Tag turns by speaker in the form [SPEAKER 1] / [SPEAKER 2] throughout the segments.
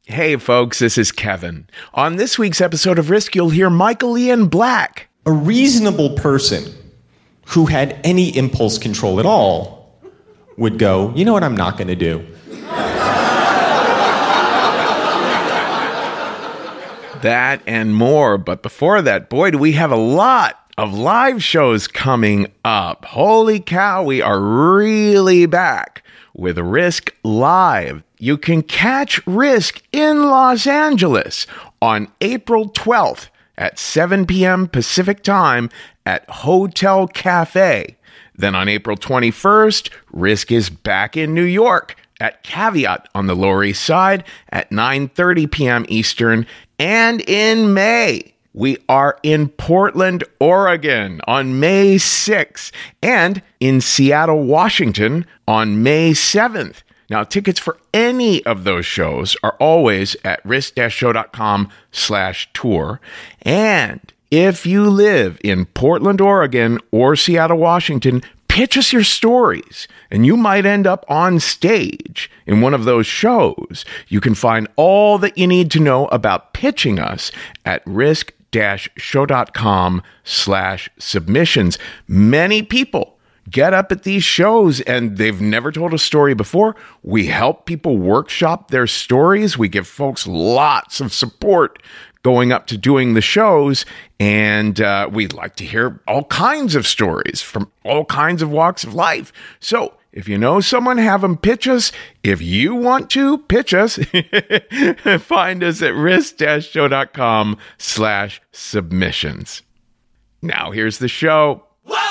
[SPEAKER 1] Hey folks, this is Kevin. On this week's episode of Risk, you'll hear Michael Ian Black.
[SPEAKER 2] A reasonable person who had any impulse control at all would go, you know what I'm not going to do?
[SPEAKER 1] That and more, but before that, boy, do we have a lot of live shows coming up. Holy cow, we are really back with Risk Live. You can catch Risk in Los Angeles on April 12th at 7 p.m. Pacific Time at Hotel Cafe. Then on April 21st, Risk is back in New York at Caveat on the Lower East Side at 9:30 p.m. Eastern. And in May, we are in Portland, Oregon on May 6th and in Seattle, Washington on May 7th. Now, tickets for any of those shows are always at risk-show.com/tour. And if you live in Portland, Oregon or Seattle, Washington, pitch us your stories, and you might end up on stage in one of those shows. You can find all that you need to know about pitching us at risk-show.com/submissions. Many people get up at these shows and they've never told a story before. We help people workshop their stories. We give folks lots of support going up to doing the shows, and we'd like to hear all kinds of stories from all kinds of walks of life. So if you know someone, have them pitch us. If you want to pitch us, find us at risk-show.com/submissions. Now here's the show.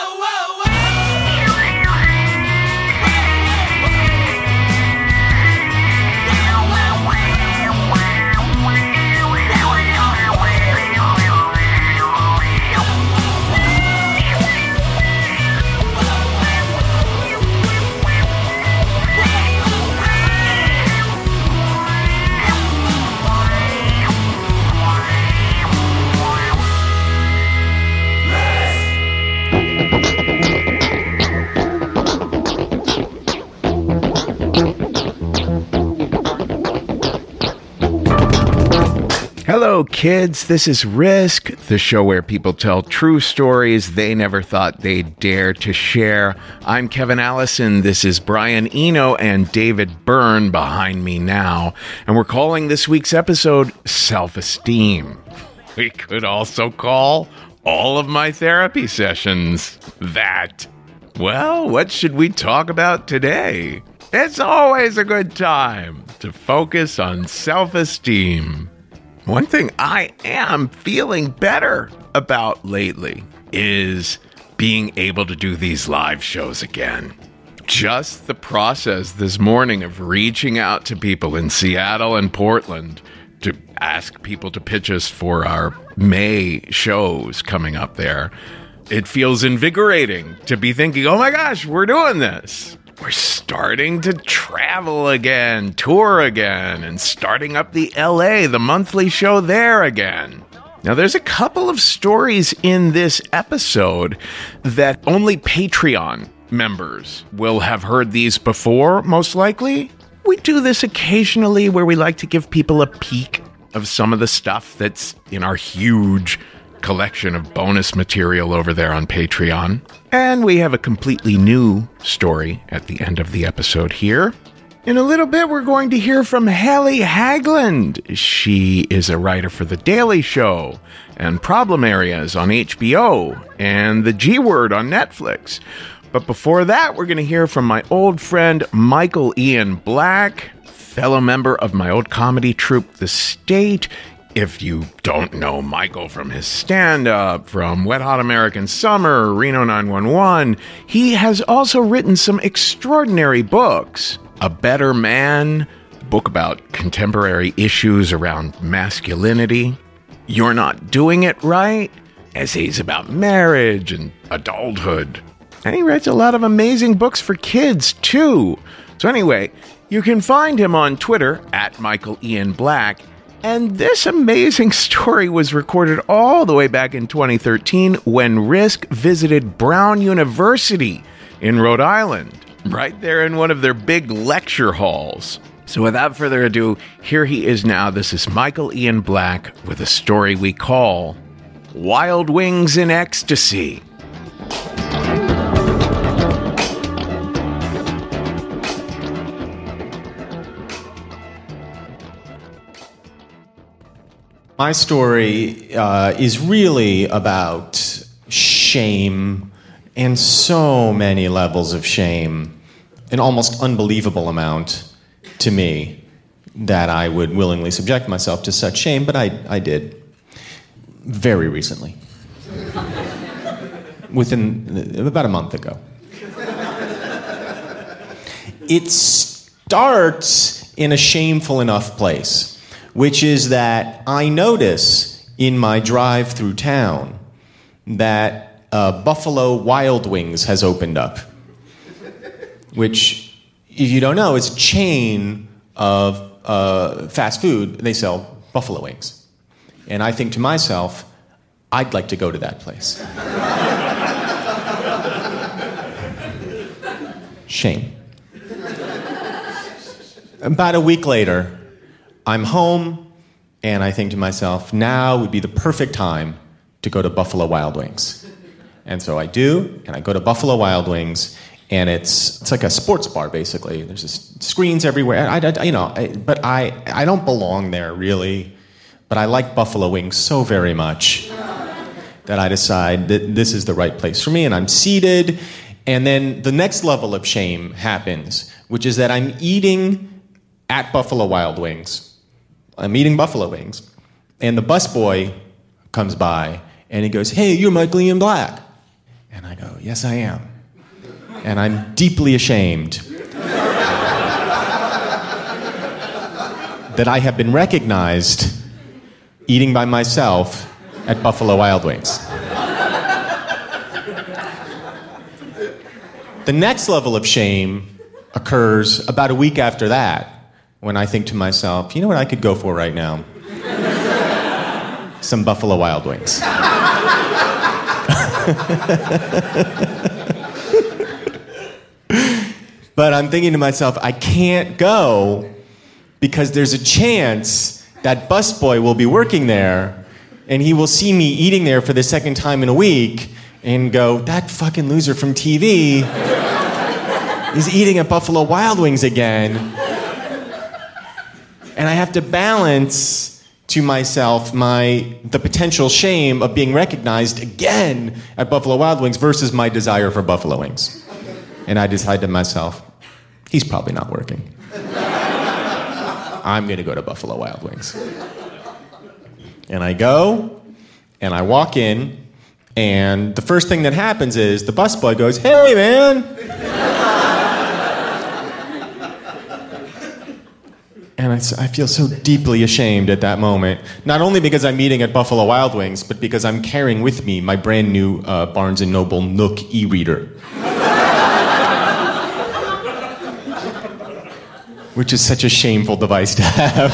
[SPEAKER 1] Hello, kids. This is Risk, the show where people tell true stories they never thought they'd dare to share. I'm Kevin Allison. This is Brian Eno and David Byrne behind me now. And we're calling this week's episode Self-Esteem. We could also call all of my therapy sessions that. Well, what should we talk about today? It's always a good time to focus on self-esteem. One thing I am feeling better about lately is being able to do these live shows again. Just the process this morning of reaching out to people in Seattle and Portland to ask people to pitch us for our May shows coming up there. It feels invigorating to be thinking, oh my gosh, we're doing this. We're starting to travel again, tour again, and starting up the LA, the monthly show there again. Now, there's a couple of stories in this episode that only Patreon members will have heard these before, most likely. We do this occasionally where we like to give people a peek of some of the stuff that's in our huge collection of bonus material over there on Patreon. And we have a completely new story at the end of the episode here. In a little bit, we're going to hear from Hallie Hagland. She is a writer for The Daily Show and Problem Areas on HBO and The G Word on Netflix. But before that, we're going to hear from my old friend Michael Ian Black, fellow member of my old comedy troupe, The State. If you don't know Michael from his stand-up, from Wet Hot American Summer, Reno 911, he has also written some extraordinary books. A Better Man, a book about contemporary issues around masculinity. You're Not Doing It Right, essays about marriage and adulthood. And he writes a lot of amazing books for kids, too. So anyway, you can find him on Twitter, at Michael Ian Black. And this amazing story was recorded all the way back in 2013 when Risk visited Brown University in Rhode Island, right there in one of their big lecture halls. So without further ado, here he is now. This is Michael Ian Black with a story we call Wild Wings in Ecstasy.
[SPEAKER 2] My story is really about shame and so many levels of shame, an almost unbelievable amount to me that I would willingly subject myself to such shame, but I did very recently, within about a month ago. It starts in a shameful enough place, which is that I notice in my drive through town that Buffalo Wild Wings has opened up, which, if you don't know, is a chain of fast food. They sell buffalo wings. And I think to myself, I'd like to go to that place. Shame. About a week later, I'm home, and I think to myself, now would be the perfect time to go to Buffalo Wild Wings. And so I do, and I go to Buffalo Wild Wings, and it's like a sports bar, basically. There's just screens everywhere. But I don't belong there, really. But I like buffalo wings so very much that I decide that this is the right place for me, and I'm seated. And then the next level of shame happens, which is that I'm eating at Buffalo Wild Wings. I'm eating buffalo wings, and the busboy comes by, and he goes, "Hey, you're Michael Ian Black." And I go, "Yes, I am." And I'm deeply ashamed that I have been recognized eating by myself at Buffalo Wild Wings. The next level of shame occurs about a week after that, when I think to myself, you know what I could go for right now? Some Buffalo Wild Wings. But I'm thinking to myself, I can't go because there's a chance that busboy will be working there, and he will see me eating there for the second time in a week and go, that fucking loser from TV is eating at Buffalo Wild Wings again. And I have to balance to myself the potential shame of being recognized again at Buffalo Wild Wings versus my desire for buffalo wings. And I decide to myself, he's probably not working. I'm going to go to Buffalo Wild Wings. And I go, and I walk in, and the first thing that happens is the busboy goes, "Hey, man!" And I feel so deeply ashamed at that moment, not only because I'm eating at Buffalo Wild Wings, but because I'm carrying with me my brand new Barnes & Noble Nook e-reader, which is such a shameful device to have.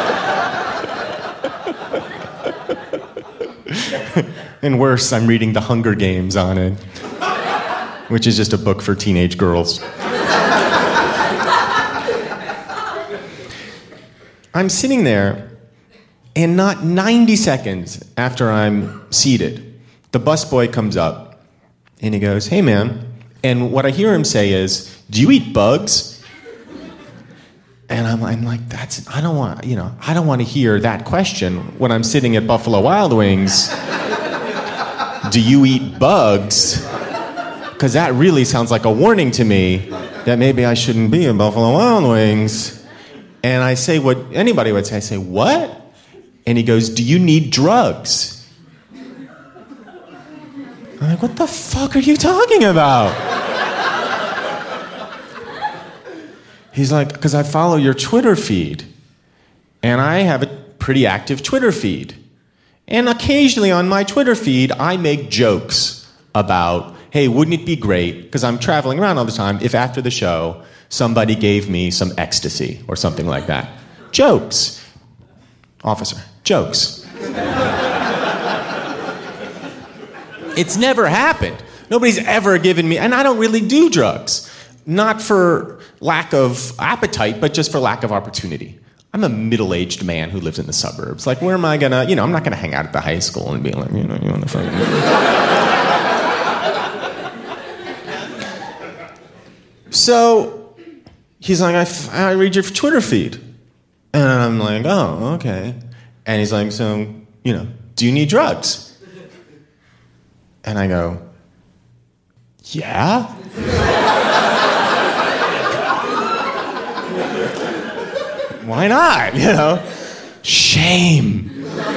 [SPEAKER 2] And worse, I'm reading The Hunger Games on it, which is just a book for teenage girls. I'm sitting there, and not 90 seconds after I'm seated, the busboy comes up, and he goes, "Hey, man." And what I hear him say is, "Do you eat bugs?" And I'm like, I don't want to hear that question when I'm sitting at Buffalo Wild Wings. Do you eat bugs? Because that really sounds like a warning to me that maybe I shouldn't be at Buffalo Wild Wings. And I say what anybody would say. I say, "What?" And he goes, "Do you need drugs?" I'm like, "What the fuck are you talking about?" He's like, "Because I follow your Twitter feed. And I have a pretty active Twitter feed. And occasionally on my Twitter feed, I make jokes about, hey, wouldn't it be great, because I'm traveling around all the time, if after the show somebody gave me some ecstasy or something like that. Jokes. Officer, jokes." It's never happened. Nobody's ever given me, and I don't really do drugs. Not for lack of appetite, but just for lack of opportunity. I'm a middle-aged man who lives in the suburbs. Like, where am I gonna, I'm not gonna hang out at the high school and be like, you on the phone. So he's like, I read your Twitter feed. And I'm like, oh, okay. And he's like, so, do you need drugs? And I go, yeah? Why not? Shame.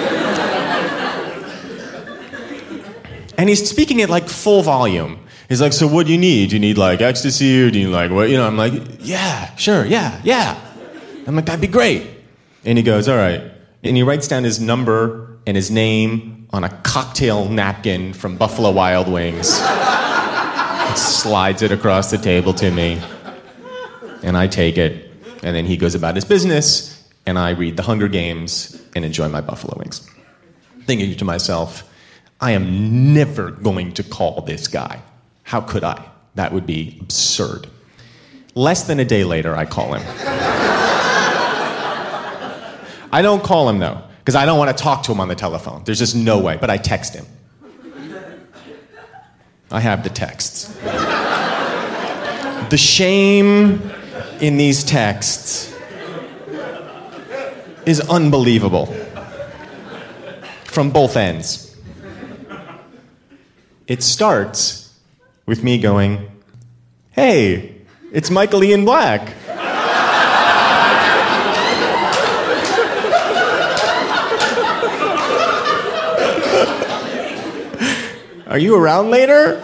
[SPEAKER 2] And he's speaking at like full volume. He's like, so what do you need? Do you need like ecstasy or do you need like what? I'm like, yeah, sure, yeah. I'm like, that'd be great. And he goes, all right. And he writes down his number and his name on a cocktail napkin from Buffalo Wild Wings. Slides it across the table to me. And I take it. And then he goes about his business, and I read The Hunger Games and enjoy my buffalo wings. Thinking to myself, I am never going to call this guy. How could I? That would be absurd. Less than a day later, I call him. I don't call him, though, because I don't want to talk to him on the telephone. There's just no way, but I text him. I have the texts. The shame in these texts is unbelievable from both ends. It starts with me going, hey, it's Michael Ian Black. Are you around later?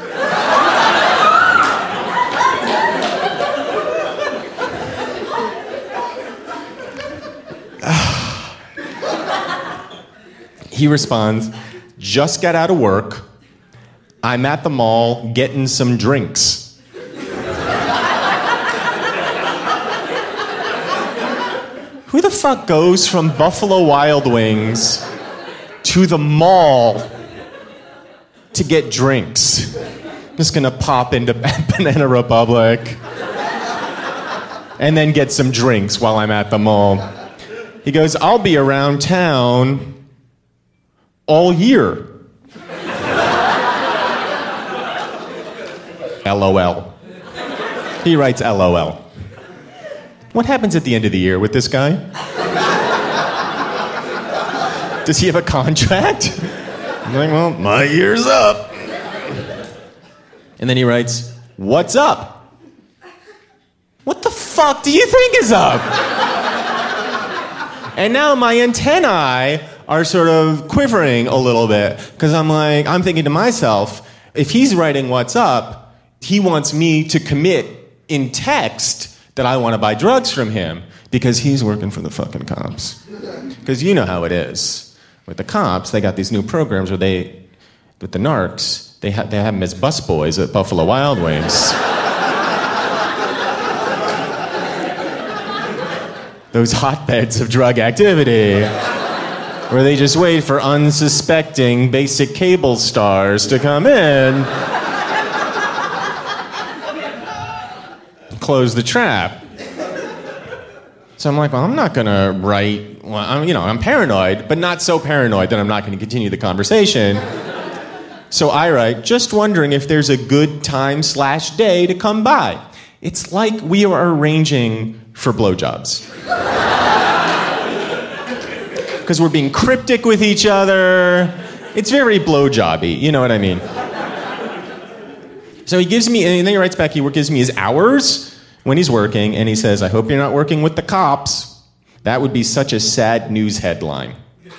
[SPEAKER 2] He responds, just got out of work. I'm at the mall getting some drinks. Who the fuck goes from Buffalo Wild Wings to the mall to get drinks? I'm just gonna pop into Banana Republic and then get some drinks while I'm at the mall. He goes, I'll be around town all year. LOL. He writes LOL. What happens at the end of the year with this guy? Does he have a contract? I'm like, well, my year's up. And then he writes, what's up? What the fuck do you think is up? And now my antennae are sort of quivering a little bit because I'm thinking to myself, if he's writing what's up, he wants me to commit in text that I want to buy drugs from him because he's working for the fucking cops. Because you know how it is. With the cops, they got these new programs where with the narcs, they have them as busboys at Buffalo Wild Wings. Those hotbeds of drug activity where they just wait for unsuspecting basic cable stars to come in, close the trap. So I'm like, well, I'm not going to write, I'm paranoid, but not so paranoid that I'm not going to continue the conversation. So I write, just wondering if there's a good time/day to come by. It's like we are arranging for blowjobs. Because we're being cryptic with each other. It's very blowjobby, you know what I mean? So he gives me, and then he writes back, he gives me his hours when he's working, and he says, I hope you're not working with the cops. That would be such a sad news headline.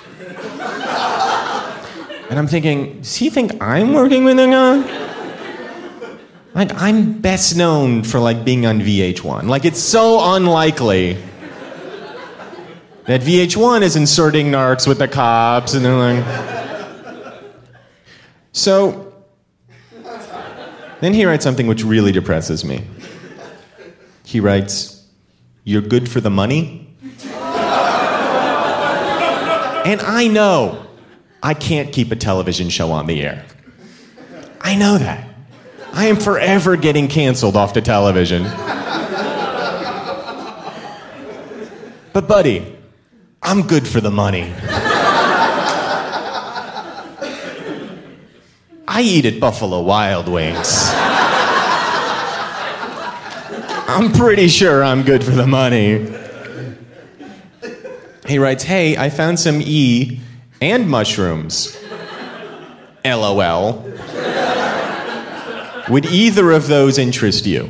[SPEAKER 2] And I'm thinking, does he think I'm working with a guy? Like, I'm best known for, being on VH1. It's so unlikely that VH1 is inserting narcs with the cops, and they're like... So, then he writes something which really depresses me. He writes, you're good for the money? And I know I can't keep a television show on the air. I know that. I am forever getting canceled off the television. But buddy, I'm good for the money. I eat at Buffalo Wild Wings. I'm pretty sure I'm good for the money. He writes, hey, I found some E and mushrooms. LOL. Would either of those interest you?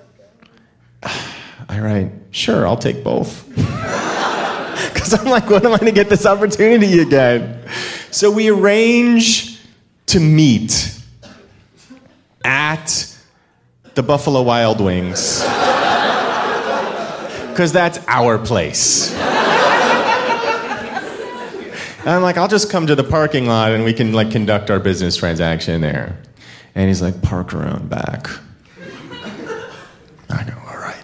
[SPEAKER 2] I write, sure, I'll take both. Because I'm like, when am I going to get this opportunity again? So we arrange to meet at the Buffalo Wild Wings. Because that's our place. And I'm like, I'll just come to the parking lot and we can like conduct our business transaction there. And he's like, park around back. I go, all right.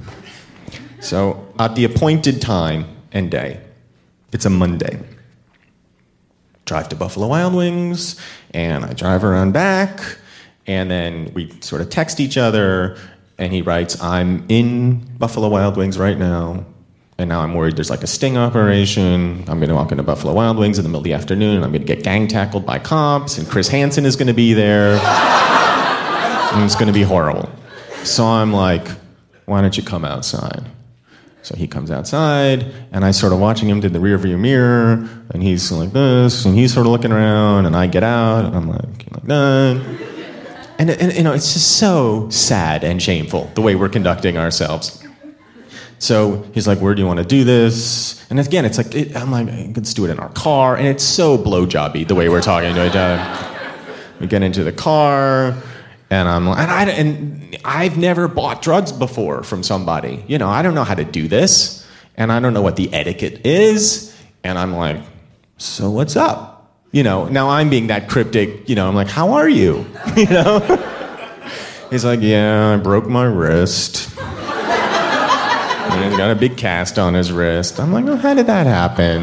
[SPEAKER 2] So at the appointed time and day, it's a Monday. Drive to Buffalo Wild Wings, and I drive around back, and then we sort of text each other, and he writes, I'm in Buffalo Wild Wings right now, and now I'm worried there's like a sting operation. I'm going to walk into Buffalo Wild Wings in the middle of the afternoon, and I'm going to get gang tackled by cops, and Chris Hansen is going to be there, and it's going to be horrible. So I'm like, why don't you come outside? So he comes outside, and I sort of watching him through the rearview mirror, and he's like this, and he's sort of looking around, and I get out, and I'm like that. And you know, it's just so sad and shameful, the way we're conducting ourselves. So he's like, where do you want to do this? And again, it's like, I'm like, let's do it in our car, and it's so blowjobby, the way we're talking to each other. We get into the car, and I'm like, and I've never bought drugs before from somebody. You know, I don't know how to do this, and I don't know what the etiquette is. And I'm like, so what's up? You know, now I'm being that cryptic, you know, I'm like, how are you? You know? He's like, yeah, I broke my wrist. And he's got a big cast on his wrist. I'm like, oh, how did that happen?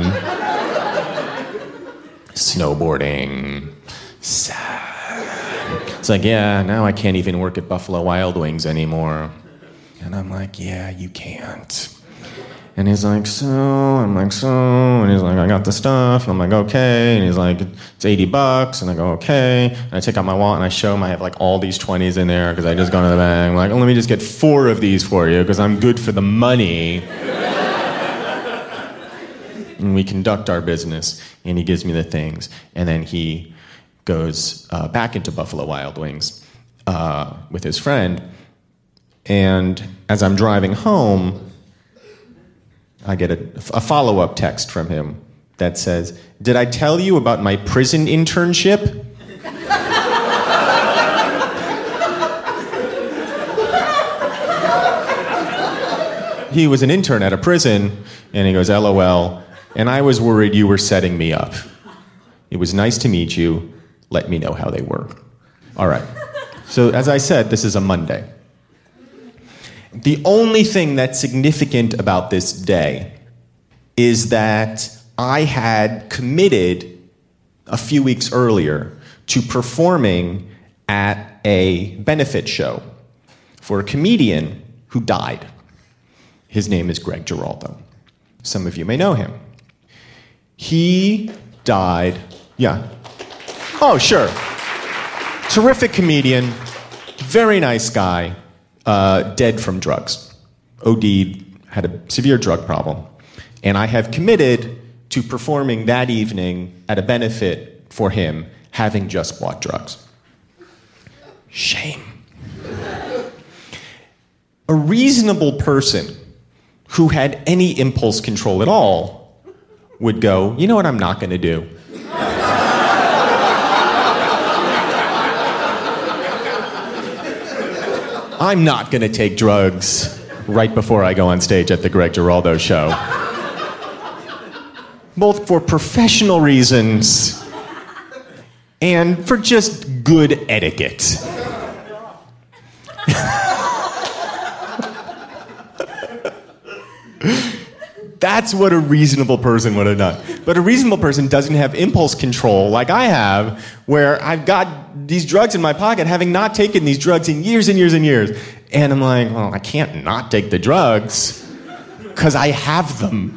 [SPEAKER 2] Snowboarding. Sad. It's like, yeah, now I can't even work at Buffalo Wild Wings anymore. And I'm like, yeah, you can't. And he's like, so? I'm like, so? And he's like, I got the stuff. And I'm like, okay. And he's like, it's $80. And I go, okay. And I take out my wallet and I show him I have like all these 20s in there because I just gone to the bank. I'm like, oh, let me just get 4 of these for you because I'm good for the money. And we conduct our business. And he gives me the things. And then he goes back into Buffalo Wild Wings with his friend. And as I'm driving home, I get a follow-up text from him that says, did I tell you about my prison internship? He was an intern at a prison, and he goes, LOL, and I was worried you were setting me up. It was nice to meet you. Let me know how they were. All right. So as I said, this is a Monday. The only thing that's significant about this day is that I had committed a few weeks earlier to performing at a benefit show for a comedian who died. His name is Greg Giraldo. Some of you may know him. He died, yeah. Oh, sure. Terrific comedian, very nice guy. Dead from drugs. OD'd, had a severe drug problem. And I have committed to performing that evening at a benefit for him, having just bought drugs. Shame. A reasonable person who had any impulse control at all would go, you know what I'm not going to do? I'm not going to take drugs right before I go on stage at the Greg Giraldo show. Both for professional reasons and for just good etiquette. That's what a reasonable person would have done. But a reasonable person doesn't have impulse control like I have, where I've got these drugs in my pocket, having not taken these drugs in years and years and years. And I'm like, well, I can't not take the drugs. Because I have them.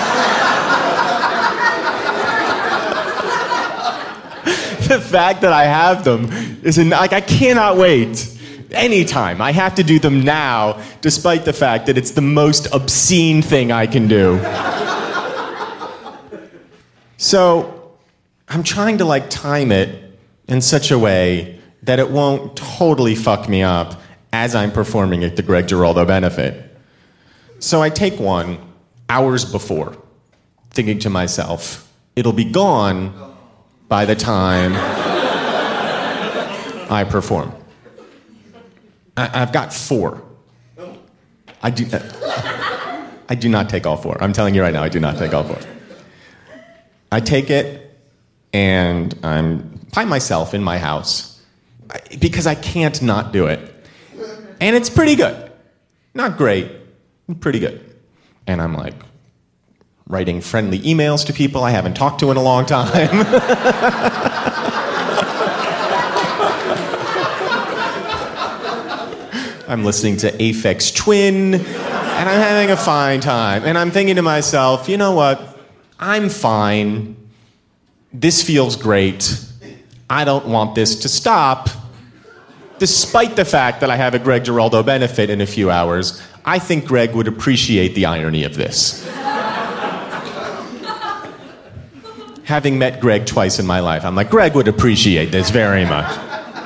[SPEAKER 2] The fact that I have them is I cannot wait. Anytime. I have to do them now, despite the fact that it's the most obscene thing I can do. So, I'm trying to time it in such a way that it won't totally fuck me up as I'm performing at the Greg Giraldo benefit. So I take one hours before, thinking to myself, it'll be gone by the time I perform. I've got 4. I do not take all 4. I'm telling you right now, I do not take all 4. I take it, and I'm by myself in my house, because I can't not do it. And it's pretty good. Not great, pretty good. And I'm writing friendly emails to people I haven't talked to in a long time. I'm listening to Aphex Twin, and I'm having a fine time. And I'm thinking to myself, you know what? I'm fine. This feels great. I don't want this to stop. Despite the fact that I have a Greg Giraldo benefit in a few hours, I think Greg would appreciate the irony of this. Having met Greg twice in my life, I'm Greg would appreciate this very much.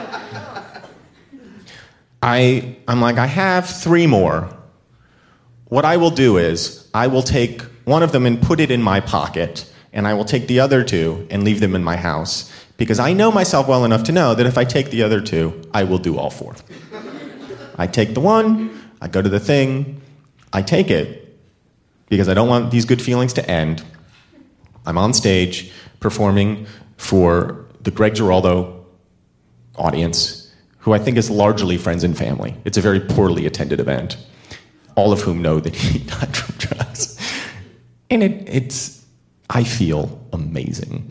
[SPEAKER 2] I'm I have 3 more. What I will do is, I will take one of them and put it in my pocket, and I will take the other 2 and leave them in my house, because I know myself well enough to know that if I take the other 2, I will do all 4. I take the one, I go to the thing, I take it, because I don't want these good feelings to end. I'm on stage performing for the Greg Giraldo audience, who I think is largely friends and family. It's a very poorly attended event, all of whom know that he died from drugs. And it's I feel amazing.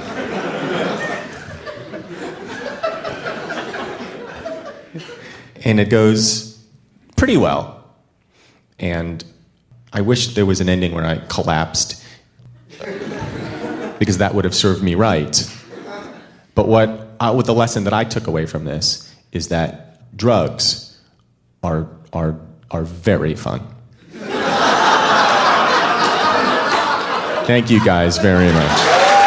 [SPEAKER 2] And it goes pretty well. And I wish there was an ending where I collapsed, because that would have served me right. But what the lesson that I took away from this is that drugs are very fun. Thank you guys very much.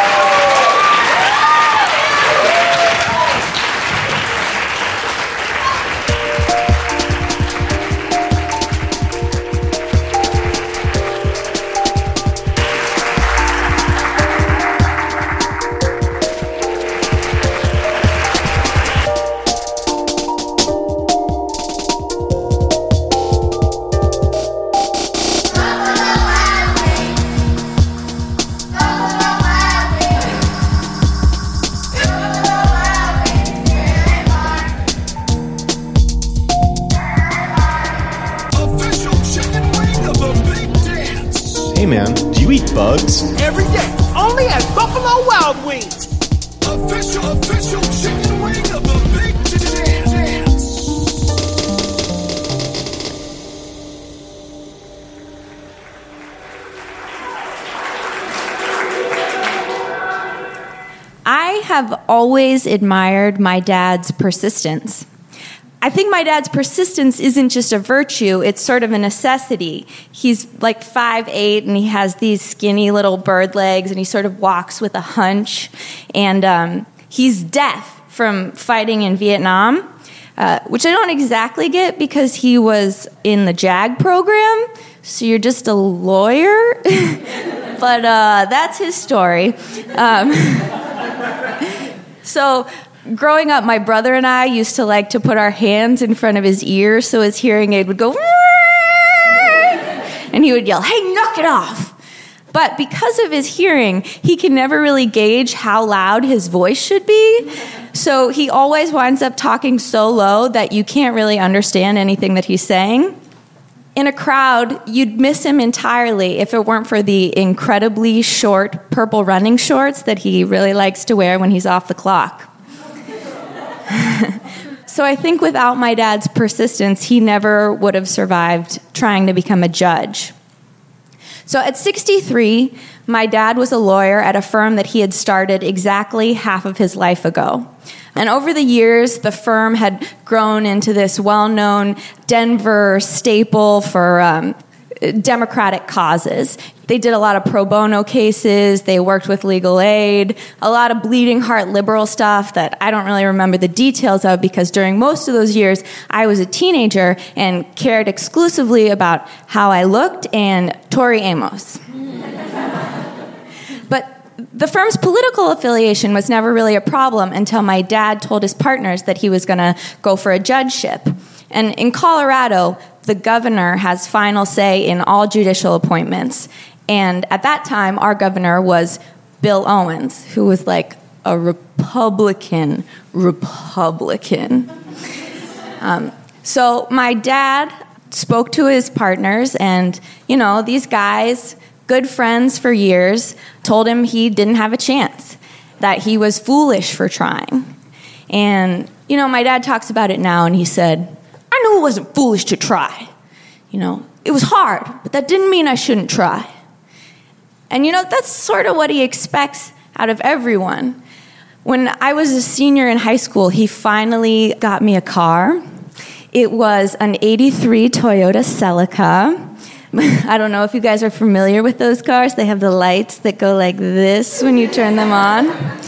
[SPEAKER 2] Hey man, do you eat bugs?
[SPEAKER 3] Every day, only at Buffalo Wild Wings. Official chicken wing of the big dance.
[SPEAKER 4] I have always admired my dad's persistence. I think my dad's persistence isn't just a virtue, it's sort of a necessity. He's 5'8", and he has these skinny little bird legs, and he sort of walks with a hunch. And he's deaf from fighting in Vietnam, which I don't exactly get because he was in the JAG program, so you're just a lawyer. But that's his story. So growing up, my brother and I used to like to put our hands in front of his ears so his hearing aid would go, and he would yell, "Hey, knock it off!" But because of his hearing, he can never really gauge how loud his voice should be. So he always winds up talking so low that you can't really understand anything that he's saying. In a crowd, you'd miss him entirely if it weren't for the incredibly short purple running shorts that he really likes to wear when he's off the clock. So I think without my dad's persistence, he never would have survived trying to become a judge. So at 63, my dad was a lawyer at a firm that he had started exactly half of his life ago. And over the years, the firm had grown into this well-known Denver staple for democratic causes. They did a lot of pro bono cases. They worked with legal aid, a lot of bleeding heart liberal stuff that I don't really remember the details of because during most of those years, I was a teenager and cared exclusively about how I looked and Tori Amos. But the firm's political affiliation was never really a problem until my dad told his partners that he was going to go for a judgeship. And in Colorado, the governor has final say in all judicial appointments. And at that time, our governor was Bill Owens, who was like a Republican. So my dad spoke to his partners, and, these guys, good friends for years, told him he didn't have a chance, that he was foolish for trying. And, my dad talks about it now, and he said, I knew it wasn't foolish to try. It was hard, but that didn't mean I shouldn't try. And, that's sort of what he expects out of everyone. When I was a senior in high school, he finally got me a car. It was an 83 Toyota Celica. I don't know if you guys are familiar with those cars. They have the lights that go like this when you turn them on.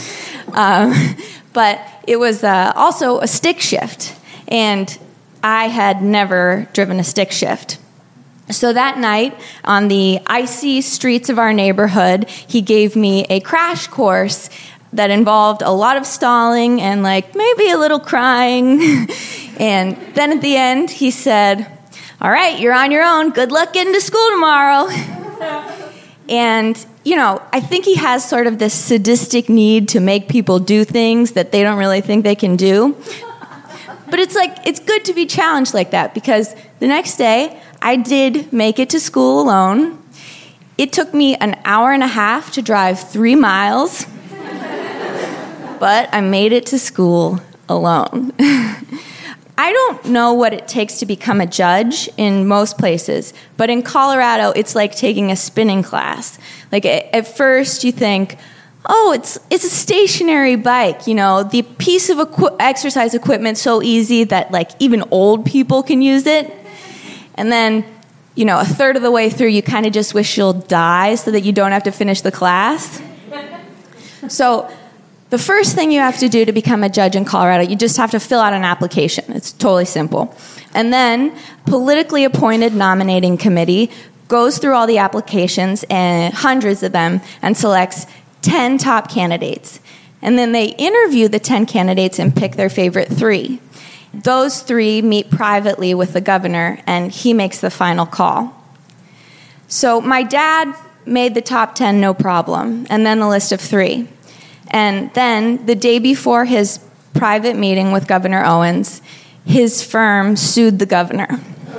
[SPEAKER 4] But it was also a stick shift. And I had never driven a stick shift. So that night, on the icy streets of our neighborhood, he gave me a crash course that involved a lot of stalling and maybe a little crying. And then at the end, he said, all right, you're on your own. Good luck getting to school tomorrow. And, I think he has sort of this sadistic need to make people do things that they don't really think they can do. But it's good to be challenged like that, because the next day I did make it to school alone. It took me an hour and a half to drive 3 miles, but I made it to school alone. I don't know what it takes to become a judge in most places, but in Colorado, it's like taking a spinning class. At first you think, oh, it's a stationary bike, the piece of exercise equipment so easy that even old people can use it. And then, a third of the way through, you kind of just wish you'll die so that you don't have to finish the class. So the first thing you have to do to become a judge in Colorado, you just have to fill out an application. It's totally simple. And then politically appointed nominating committee goes through all the applications, and hundreds of them, and selects 10 top candidates. And then they interview the 10 candidates and pick their favorite 3. Those 3 meet privately with the governor, and he makes the final call. So my dad made the top 10 no problem, and then the list of 3. And then the day before his private meeting with Governor Owens, his firm sued the governor.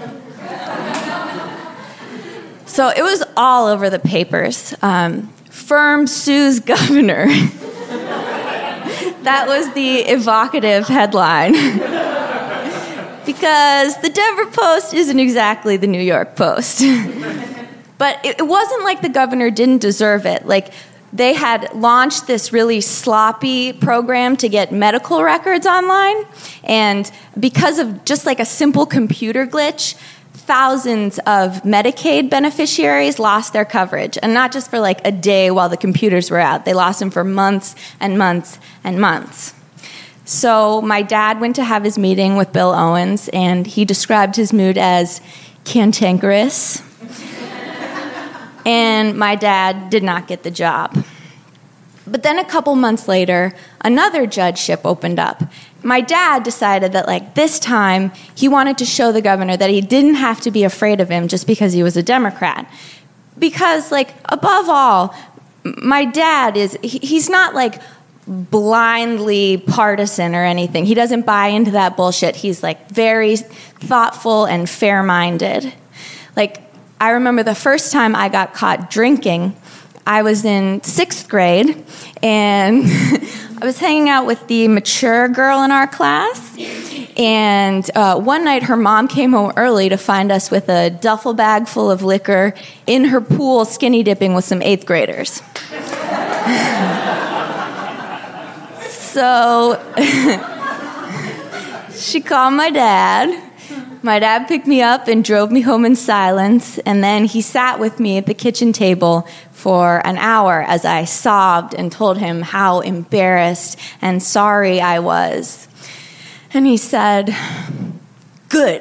[SPEAKER 4] So it was all over the papers. Firm sues governor. That was the evocative headline. Because the Denver Post isn't exactly the New York Post. But it wasn't like the governor didn't deserve it. They had launched this really sloppy program to get medical records online. And because of just a simple computer glitch, thousands of Medicaid beneficiaries lost their coverage. And not just for a day while the computers were out. They lost them for months and months and months. So my dad went to have his meeting with Bill Owens, and he described his mood as cantankerous. And my dad did not get the job. But then a couple months later, another judgeship opened up. My dad decided that this time he wanted to show the governor that he didn't have to be afraid of him just because he was a Democrat. Because above all, my dad he's not blindly partisan or anything. He doesn't buy into that bullshit. He's very thoughtful and fair-minded. I remember the first time I got caught drinking, I was in 6th grade, and I was hanging out with the mature girl in our class, And one night, her mom came home early to find us with a duffel bag full of liquor in her pool, skinny dipping with some 8th graders. So she called my dad. My dad picked me up and drove me home in silence, and then he sat with me at the kitchen table for an hour as I sobbed and told him how embarrassed and sorry I was. And he said, "Good.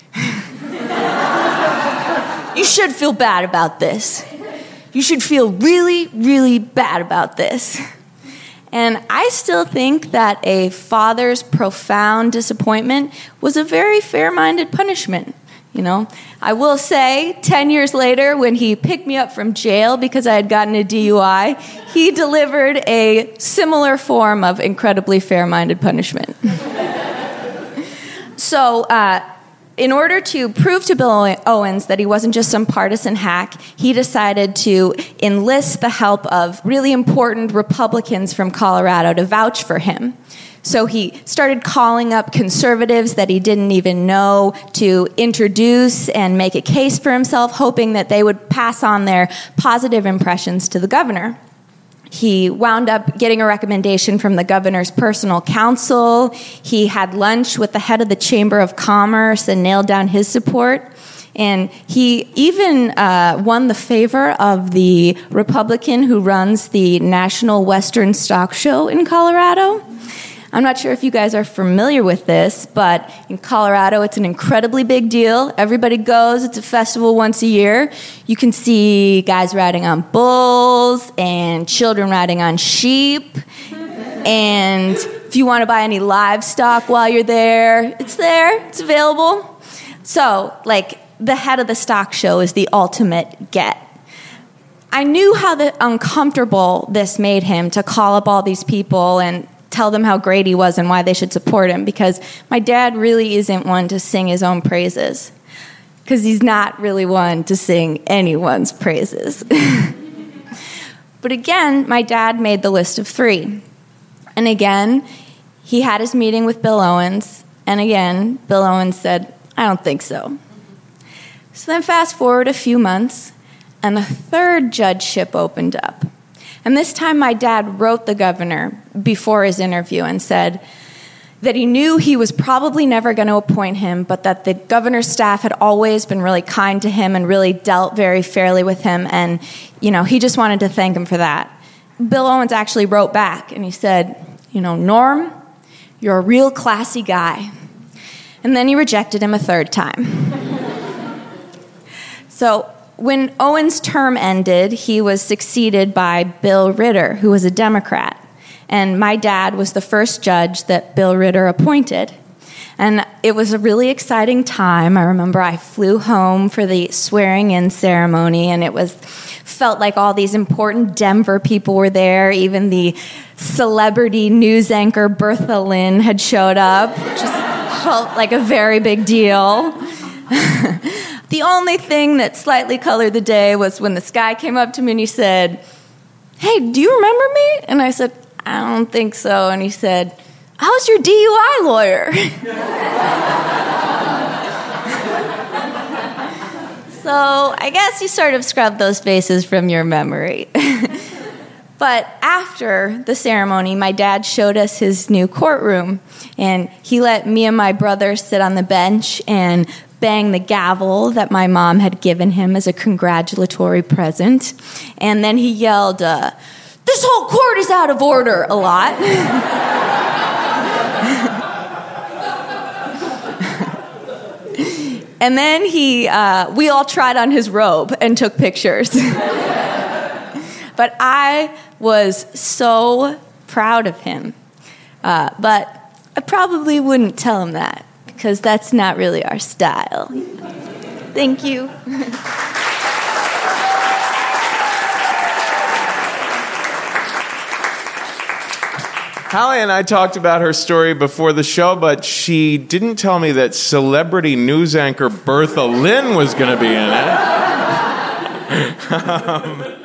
[SPEAKER 4] You should feel bad about this. You should feel really, really bad about this." And I still think that a father's profound disappointment was a very fair-minded punishment. You know, I will say 10 years later, when he picked me up from jail because I had gotten a DUI, he delivered a similar form of incredibly fair-minded punishment. So, in order to prove to Bill Owens that he wasn't just some partisan hack, he decided to enlist the help of really important Republicans from Colorado to vouch for him. So he started calling up conservatives that he didn't even know to introduce and make a case for himself, hoping that they would pass on their positive impressions to the governor. He wound up getting a recommendation from the governor's personal counsel. He had lunch with the head of the Chamber of Commerce and nailed down his support. And he even won the favor of the Republican who runs the National Western Stock Show in Colorado. I'm not sure if you guys are familiar with this, but in Colorado, it's an incredibly big deal. Everybody goes. It's a festival once a year. You can see guys riding on bulls and children riding on sheep. And if you want to buy any livestock while you're there. It's available. So, like, the head of the stock show is the ultimate get. I knew how uncomfortable this made him to call up all these people and tell them how great he was and why they should support him, because my dad really isn't one to sing his own praises, because he's not really one to sing anyone's praises. But again, my dad made the list of 3. And again, he had his meeting with Bill Owens, and again, Bill Owens said, "I don't think so." So then fast forward a few months, and a 3rd judgeship opened up. And this time my dad wrote the governor before his interview and said that he knew he was probably never going to appoint him, but that the governor's staff had always been really kind to him and really dealt very fairly with him. And, you know, he just wanted to thank him for that. Bill Owens actually wrote back and he said, "You know, Norm, you're a real classy guy." And then he rejected him a 3rd time. So when Owens' term ended, he was succeeded by Bill Ritter, who was a Democrat. And my dad was the first judge that Bill Ritter appointed. And it was a really exciting time. I remember I flew home for the swearing-in ceremony, and it felt like all these important Denver people were there. Even the celebrity news anchor Bertha Lynn had showed up, which just felt like a very big deal. The only thing that slightly colored the day was when this guy came up to me and he said, "Hey, do you remember me?" And I said, "I don't think so." And he said, "How's your DUI lawyer?" So I guess you sort of scrubbed those faces from your memory. But after the ceremony, my dad showed us his new courtroom, and he let me and my brother sit on the bench and bang the gavel that my mom had given him as a congratulatory present. And then he yelled, "This whole court is out of order," a lot. And then we all tried on his robe and took pictures. But I was so proud of him. But I probably wouldn't tell him that, because that's not really our style. Thank you.
[SPEAKER 1] Hallie and I talked about her story before the show, but she didn't tell me that celebrity news anchor Bertha Lynn was going to be in it.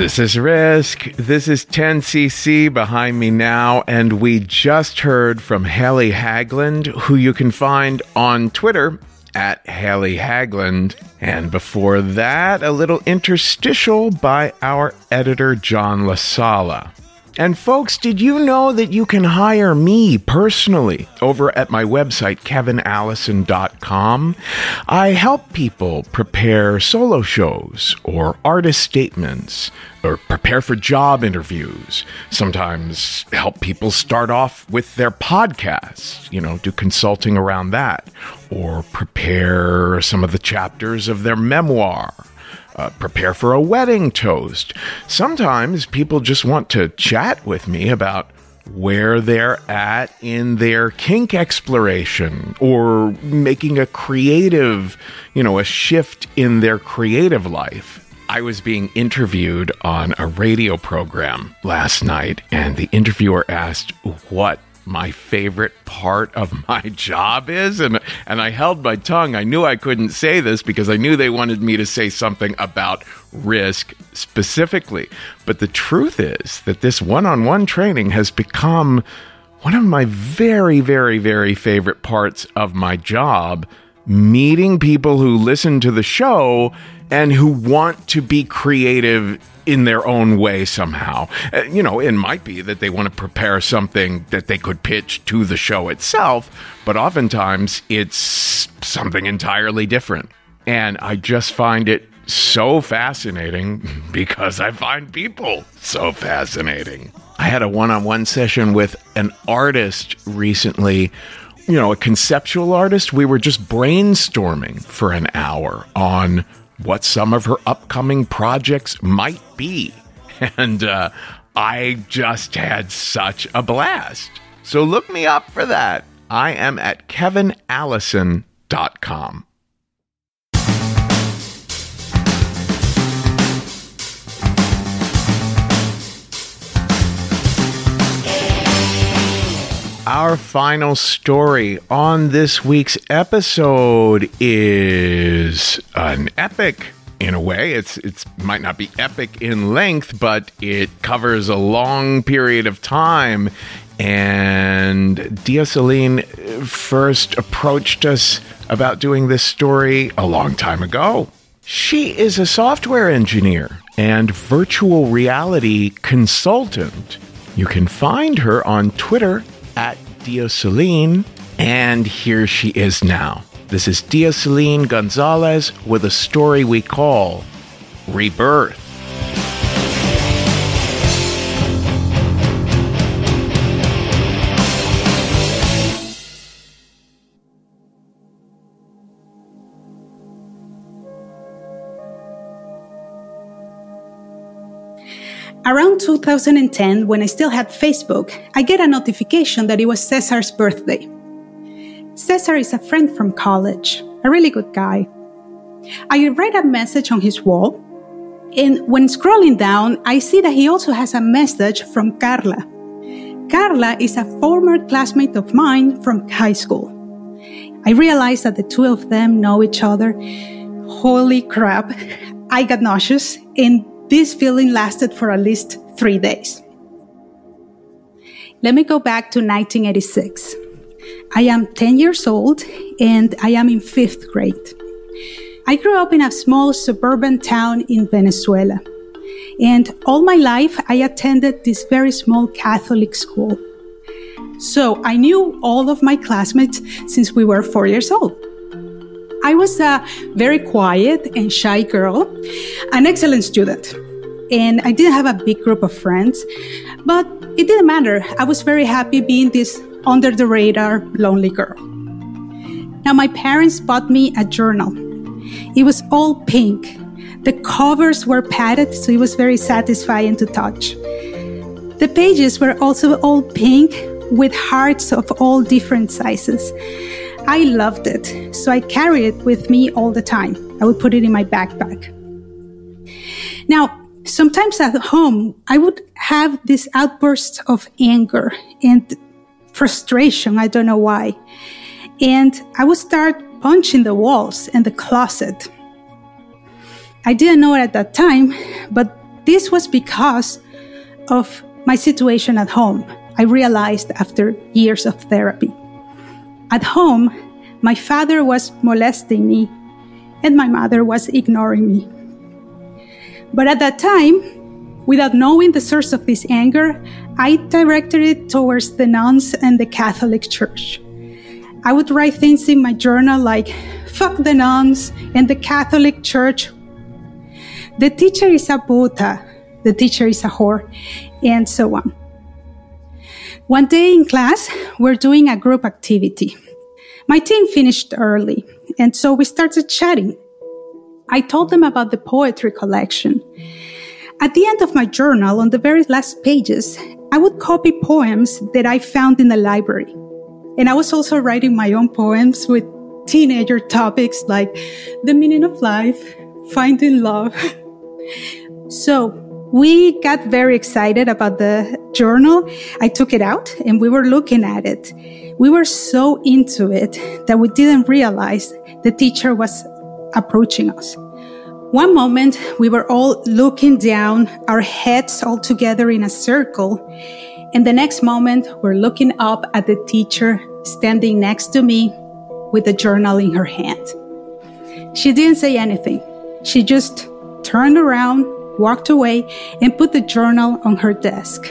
[SPEAKER 1] This is Risk. This is 10cc behind me now, and we just heard from Haley Hagland, who you can find on Twitter at Haley Hagland. And before that, a little interstitial by our editor, John LaSala. And folks, did you know that you can hire me personally over at my website, kevinallison.com? I help people prepare solo shows or artist statements or prepare for job interviews. Sometimes help people start off with their podcasts, do consulting around that, or prepare some of the chapters of their memoir. Prepare for a wedding toast. Sometimes people just want to chat with me about where they're at in their kink exploration or making a creative, a shift in their creative life. I was being interviewed on a radio program last night, and the interviewer asked what my favorite part of my job is, and I held my tongue. I knew I couldn't say this because I knew they wanted me to say something about Risk specifically. But the truth is that this one-on-one training has become one of my very, very, very favorite parts of my job, meeting people who listen to the show and who want to be creative in their own way somehow. It might be that they want to prepare something that they could pitch to the show itself, but oftentimes it's something entirely different. And I just find it so fascinating because I find people so fascinating. I had a one-on-one session with an artist recently, a conceptual artist. We were just brainstorming for an hour on what some of her upcoming projects might be. And I just had such a blast. So look me up for that. I am at kevinallison.com. Our final story on this week's episode is an epic in a way. It might not be epic in length, but it covers a long period of time. And Dia Celine first approached us about doing this story a long time ago. She is a software engineer and virtual reality consultant. You can find her on Twitter at Dia Celine, and here she is now. This is Dia Celine Gonzalez with a story we call Rebirth.
[SPEAKER 5] Around 2010, when I still had Facebook, I get a notification that it was Cesar's birthday. Cesar is a friend from college, a really good guy. I read a message on his wall, and when scrolling down, I see that he also has a message from Carla. Carla is a former classmate of mine from high school. I realized that the two of them know each other. Holy crap, I got nauseous, and this feeling lasted for at least 3 days. Let me go back to 1986. I am 10 years old and I am in 5th grade. I grew up in a small suburban town in Venezuela. And all my life, I attended this very small Catholic school. So I knew all of my classmates since we were 4 years old. I was a very quiet and shy girl, an excellent student, and I didn't have a big group of friends, but it didn't matter. I was very happy being this under-the-radar, lonely girl. Now, my parents bought me a journal. It was all pink. The covers were padded, so it was very satisfying to touch. The pages were also all pink with hearts of all different sizes. I loved it, so I carried it with me all the time. I would put it in my backpack. Now, sometimes at home, I would have these outbursts of anger and frustration. I don't know why. And I would start punching the walls and the closet. I didn't know it at that time, but this was because of my situation at home. I realized after years of therapy. At home, my father was molesting me and my mother was ignoring me. But at that time, without knowing the source of this anger, I directed it towards the nuns and the Catholic Church. I would write things in my journal like, fuck the nuns and the Catholic Church. The teacher is a puta. The teacher is a whore, and so on. One day in class, we're doing a group activity. My team finished early, and so we started chatting. I told them about the poetry collection. At the end of my journal, on the very last pages, I would copy poems that I found in the library. And I was also writing my own poems with teenager topics like the meaning of life, finding love. So we got very excited about the journal. I took it out and we were looking at it. We were so into it that we didn't realize the teacher was approaching us. One moment, we were all looking down, our heads all together in a circle. And the next moment, we're looking up at the teacher standing next to me with the journal in her hand. She didn't say anything. She just turned around, walked away, and put the journal on her desk.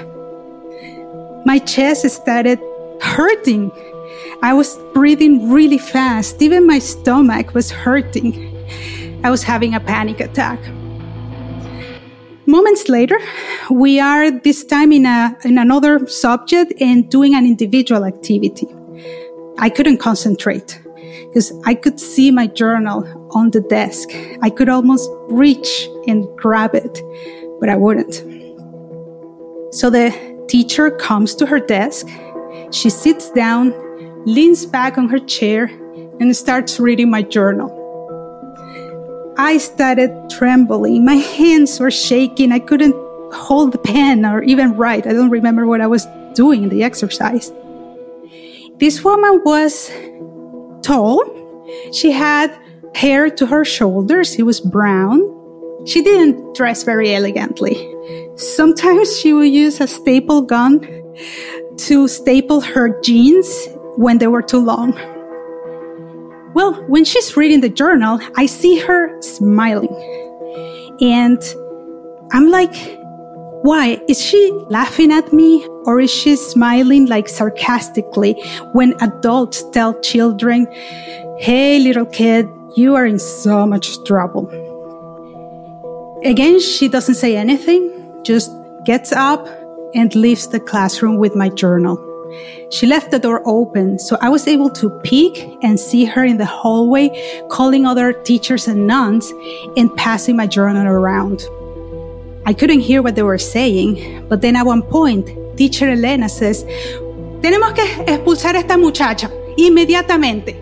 [SPEAKER 5] My chest started hurting. I was breathing really fast. Even my stomach was hurting. I was having a panic attack. Moments later, we are this time in another subject and doing an individual activity. I couldn't concentrate because I could see my journal on the desk. I could almost reach and grab it, but I wouldn't. So the teacher comes to her desk. She sits down, leans back on her chair, and starts reading my journal. I started trembling. My hands were shaking. I couldn't hold the pen or even write. I don't remember what I was doing in the exercise. This woman was tall. She had hair to her shoulders. It was brown. She didn't dress very elegantly. Sometimes she would use a staple gun to staple her jeans when they were too long. Well, when she's reading the journal, I see her smiling. And I'm like, why? Is she laughing at me? Or is she smiling like sarcastically when adults tell children, hey, little kid, you are in so much trouble. Again, she doesn't say anything, just gets up and leaves the classroom with my journal. She left the door open, so I was able to peek and see her in the hallway, calling other teachers and nuns and passing my journal around. I couldn't hear what they were saying, but then at one point, Teacher Elena says, "Tenemos que expulsar a esta muchacha, inmediatamente."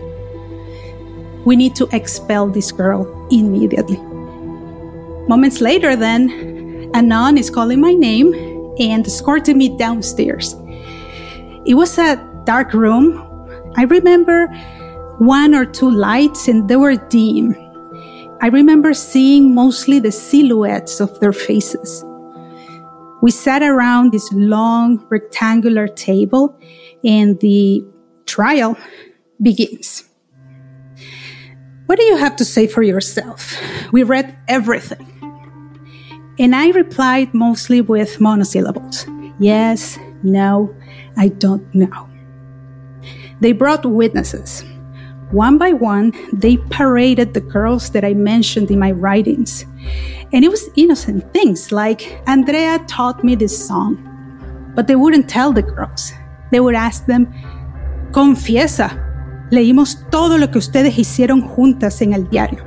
[SPEAKER 5] We need to expel this girl immediately. Moments later then, a nun is calling my name and escorting me downstairs. It was a dark room. I remember one or two lights and they were dim. I remember seeing mostly the silhouettes of their faces. We sat around this long rectangular table and the trial begins. What do you have to say for yourself? We read everything. And I replied mostly with monosyllables. Yes, no, I don't know. They brought witnesses. One by one, they paraded the girls that I mentioned in my writings. And it was innocent things like, Andrea taught me this song. But they wouldn't tell the girls. They would ask them, confiesa, leímos todo lo que ustedes hicieron juntas en el diario.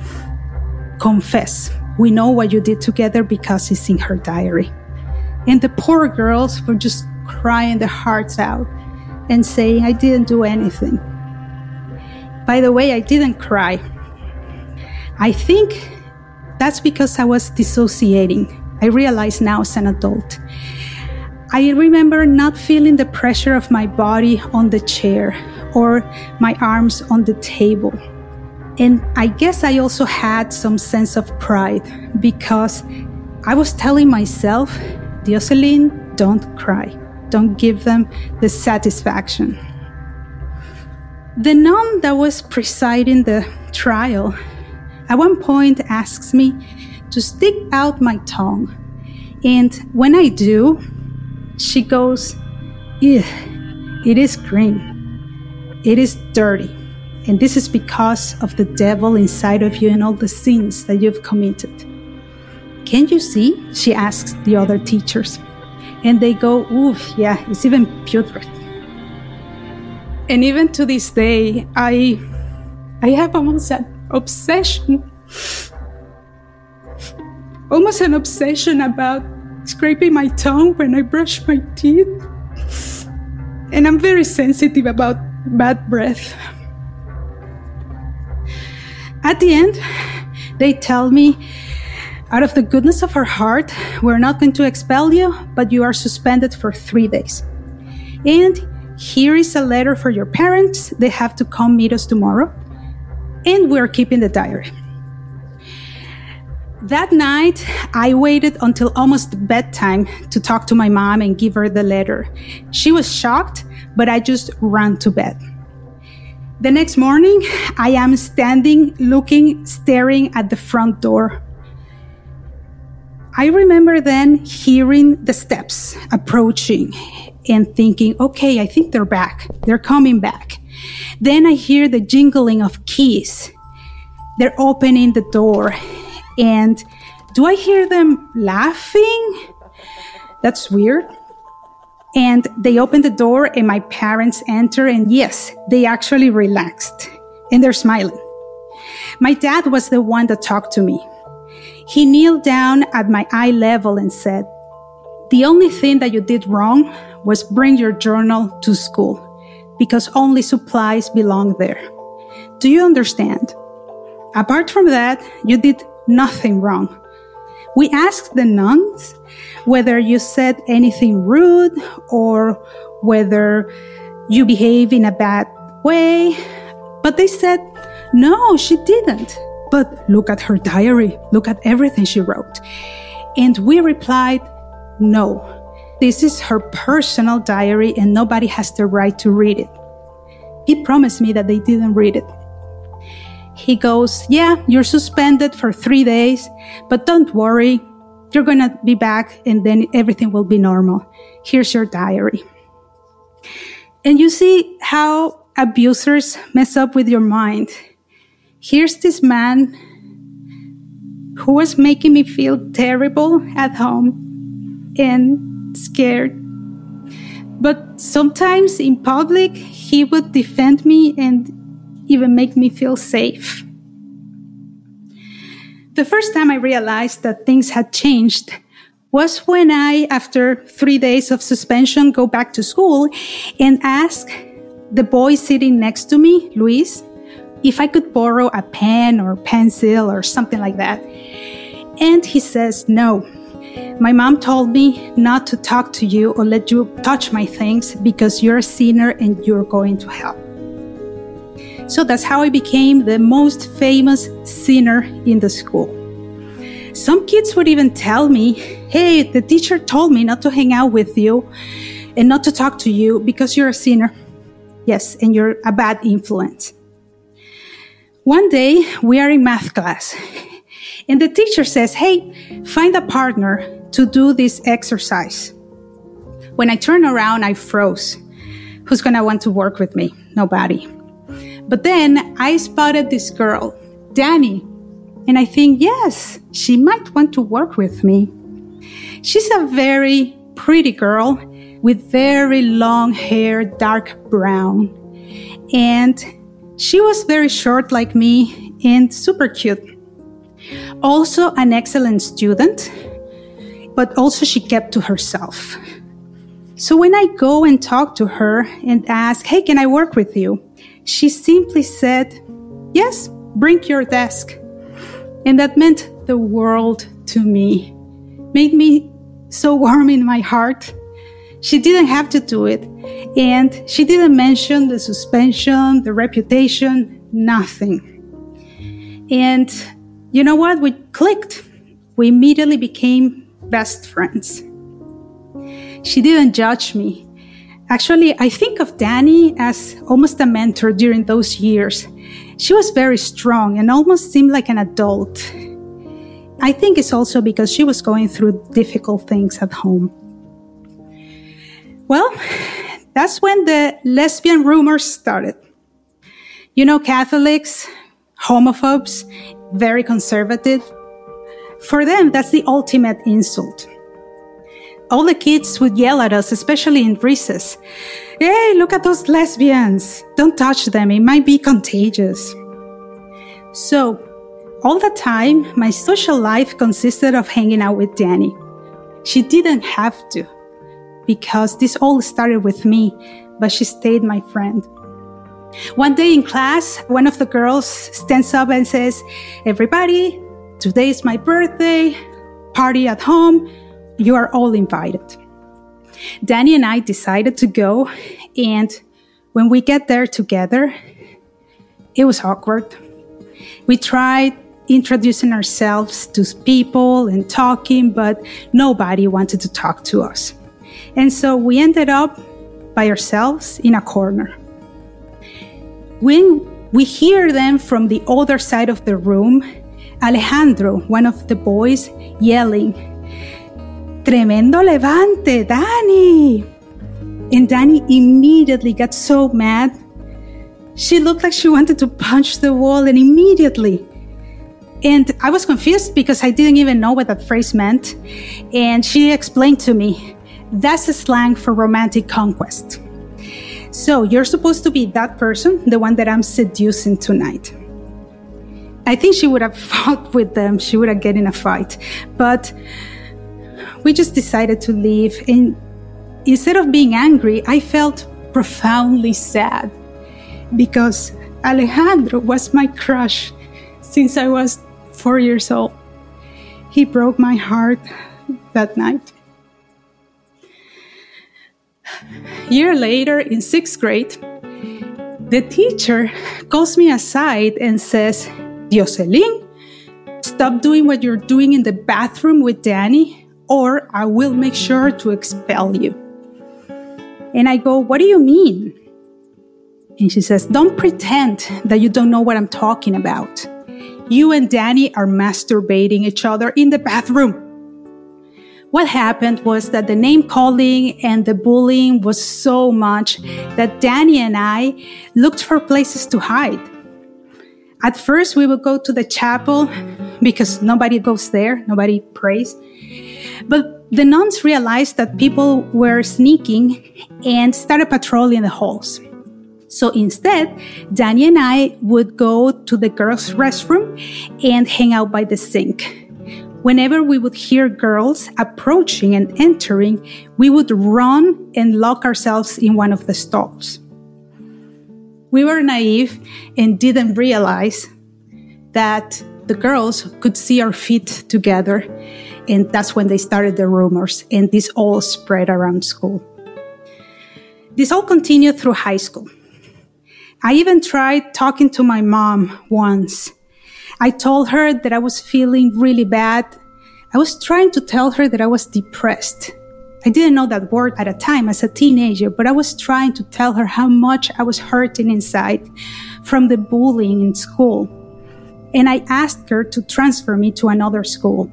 [SPEAKER 5] Confess, we know what you did together because it's in her diary. And the poor girls were just crying their hearts out and saying, I didn't do anything. By the way, I didn't cry. I think that's because I was dissociating. I realize now as an adult. I remember not feeling the pressure of my body on the chair or my arms on the table. And I guess I also had some sense of pride because I was telling myself, Dioselin, don't cry. Don't give them the satisfaction. The nun that was presiding the trial at one point asks me to stick out my tongue. And when I do, she goes, "Ugh, it is green. It is dirty. And this is because of the devil inside of you and all the sins that you've committed." "Can you see?" she asks the other teachers. And they go, "Ooh, yeah, it's even putrid." And even to this day, I have almost an obsession about scraping my tongue when I brush my teeth. And I'm very sensitive about bad breath. At the end, they tell me, out of the goodness of her heart, we're not going to expel you, but you are suspended for 3 days. And here is a letter for your parents. They have to come meet us tomorrow. And we're keeping the diary. That night, I waited until almost bedtime to talk to my mom and give her the letter. She was shocked, but I just ran to bed. The next morning, I am standing, staring at the front door. I remember then hearing the steps approaching and thinking, okay, I think they're back. They're coming back. Then I hear the jingling of keys. They're opening the door. And do I hear them laughing? That's weird. And they open the door and my parents enter, and yes, they actually relaxed and they're smiling. My dad was the one that talked to me. He kneeled down at my eye level and said, "The only thing that you did wrong was bring your journal to school because only supplies belong there. Do you understand? Apart from that, you did nothing wrong. We asked the nuns whether you said anything rude or whether you behave in a bad way, but they said, no, she didn't. But look at her diary. Look at everything she wrote." And we replied, "No, this is her personal diary and nobody has the right to read it." He promised me that they didn't read it. He goes, "Yeah, you're suspended for 3 days, but don't worry. You're going to be back and then everything will be normal. Here's your diary." And you see how abusers mess up with your mind. Here's this man who was making me feel terrible at home and scared. But sometimes in public, he would defend me and even make me feel safe. The first time I realized that things had changed was when I, after 3 days of suspension, go back to school and ask the boy sitting next to me, Luis, if I could borrow a pen or pencil or something like that. And he says, "No, my mom told me not to talk to you or let you touch my things because you're a sinner and you're going to hell." So that's how I became the most famous sinner in the school. Some kids would even tell me, "Hey, the teacher told me not to hang out with you and not to talk to you because you're a sinner." Yes, and you're a bad influence. One day, we are in math class, and the teacher says, "Hey, find a partner to do this exercise." When I turned around, I froze. Who's going to want to work with me? Nobody. But then I spotted this girl, Danny, and I think, yes, she might want to work with me. She's a very pretty girl with very long hair, dark brown. And she was very short like me and super cute. Also an excellent student, but also she kept to herself. So when I go and talk to her and ask, "Hey, can I work with you?" she simply said, "Yes, bring your desk." And that meant the world to me, made me so warm in my heart. She didn't have to do it. And she didn't mention the suspension, the reputation, nothing. And you know what? We clicked. we immediately became best friends. She didn't judge me. Actually, I think of Danny as almost a mentor during those years. She was very strong and almost seemed like an adult. I think it's also because she was going through difficult things at home. Well, that's when the lesbian rumors started. You know, Catholics, homophobes, very conservative. For them, that's the ultimate insult. All the kids would yell at us, especially in recess. Hey, look at those lesbians. Don't touch them. It might be contagious. So, all the time, my social life consisted of hanging out with Danny. She didn't have to, because this all started with me, but she stayed my friend. One day in class, one of the girls stands up and says, everybody, today is my birthday, party at home, you are all invited. Danny and I decided to go, and when we get there together, it was awkward. We tried introducing ourselves to people and talking, but nobody wanted to talk to us. And so we ended up by ourselves in a corner. When we hear them from the other side of the room, Alejandro, one of the boys, yelling, "Tremendo levante, Danny!" And Danny immediately got so mad. She looked like she wanted to punch the wall, and immediately. And I was confused because I didn't even know what that phrase meant. And she explained to me, that's a slang for romantic conquest. So you're supposed to be that person, the one that I'm seducing tonight. I think she would have fought with them. She would have get in a fight. But we just decided to leave. And instead of being angry, I felt profoundly sad because Alejandro was my crush since I was 4 years old. He broke my heart that night. A year later, in 6th grade, the teacher calls me aside and says, Dioselin, stop doing what you're doing in the bathroom with Danny, or I will make sure to expel you. And I go, what do you mean? And she says, don't pretend that you don't know what I'm talking about. You and Danny are masturbating each other in the bathroom. What happened was that the name calling and the bullying was so much that Danny and I looked for places to hide. At first, we would go to the chapel because nobody goes there, nobody prays. But the nuns realized that people were sneaking and started patrolling the halls. So instead, Danny and I would go to the girls' restroom and hang out by the sink. Whenever we would hear girls approaching and entering, we would run and lock ourselves in one of the stalls. We were naive and didn't realize that the girls could see our feet together, and that's when they started the rumors, and this all spread around school. This all continued through high school. I even tried talking to my mom once. I told her that I was feeling really bad. I was trying to tell her that I was depressed. I didn't know that word at a time as a teenager, but I was trying to tell her how much I was hurting inside from the bullying in school. And I asked her to transfer me to another school.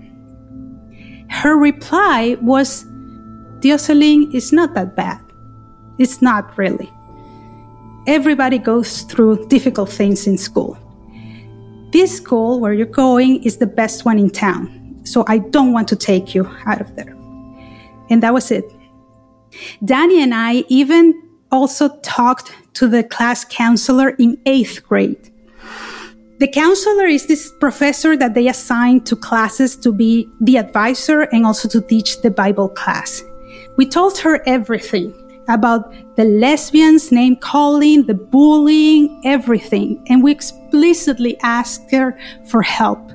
[SPEAKER 5] Her reply was, Dioselin, it's not that bad. It's not really. Everybody goes through difficult things in school. This school where you're going is the best one in town, so I don't want to take you out of there. And that was it. Danny and I even also talked to the class counselor in 8th grade. The counselor is this professor that they assign to classes to be the advisor and also to teach the Bible class. We told her everything about the lesbians, name calling, the bullying, everything. And we explicitly asked her for help.